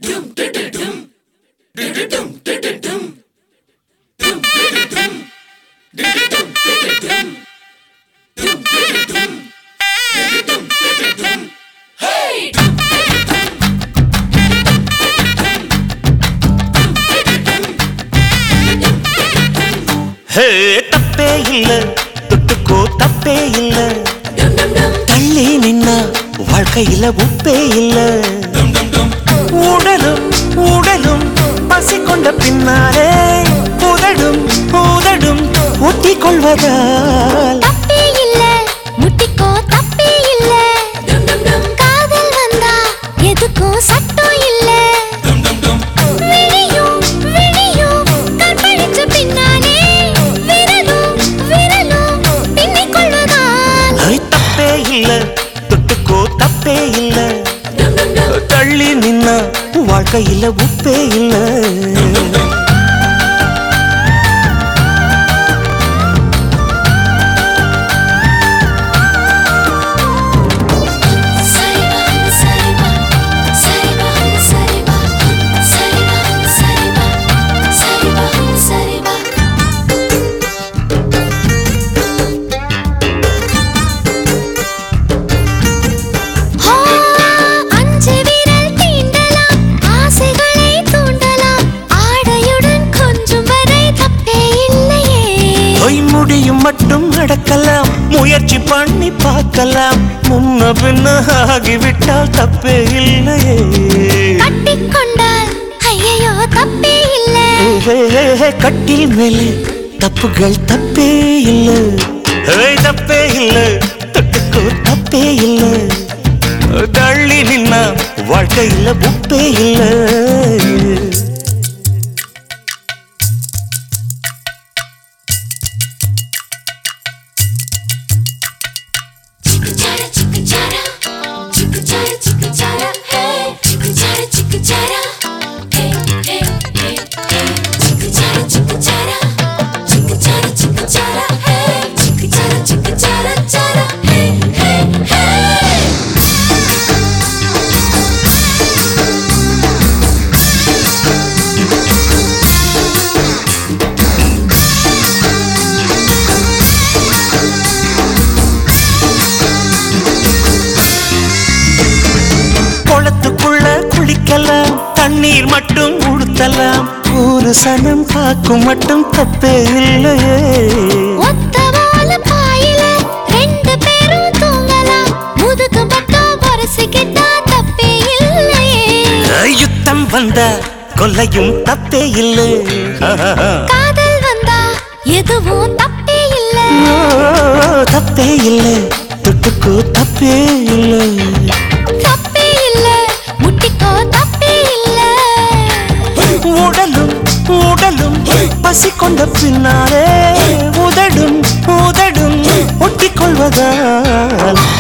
தப்பே இல்ல தொட்டுக்கோ தப்பே இல்ல தள்ளி நின்னா வாழ்க்கையில உப்பே இல்ல உடலும் உடலும் பசி கொண்ட பின்னாலே உதடும் உதடும் ஒட்டிக் கொள்வதால் தப்பே இல்ல முட்டிக்கோ தப்பே இல்ல காதல் வந்தா எதுக்கும் சட்டம் இல்ல தொட்டுக்கோ தப்பே இல்ல தள்ளி நின்னா வாழ்க்கையில உப்பே இல்ல முடியும் மட்டும் நடக்கலாம் முயற்சி பண்ணி பார்க்கலாம் முன்ன பின்ன ஆகிவிட்டால் தப்பே இல்லையே கட்டிக்கொண்டால் ஐயோ தப்பே இல்ல கட்டில் மேலே தப்புகள் தப்பே இல்ல தப்பே இல்ல தொட்டுக்கோ தப்பே இல்ல தள்ளி நின்னா வாழ்க்கையில உப்பே இல்ல குளத்துக்குள்ள குளிக்கலாம் தண்ணீர் மட்டும் உடுத்தலாம் ஒரு சனம் பார்க்கும் மட்டும் தப்பே இல்லையே ஒத்தவால பாயில ரெண்டு பேரும் தூங்கலாம் முதுகு பக்கம் வரசிக்கிட்டா தப்பே இல்லையே யுத்தம் வந்தா கொல்லையும் தப்பே இல்லை காதல் வந்தா எதுவும் தப்பே இல்ல தப்பே இல்லை தொட்டுக்கோ தப்பே இல்லை உடலும் உடலும் பசி கொண்ட பின்னாலே உதடும் உதடும் ஒட்டிக் கொள்வதால்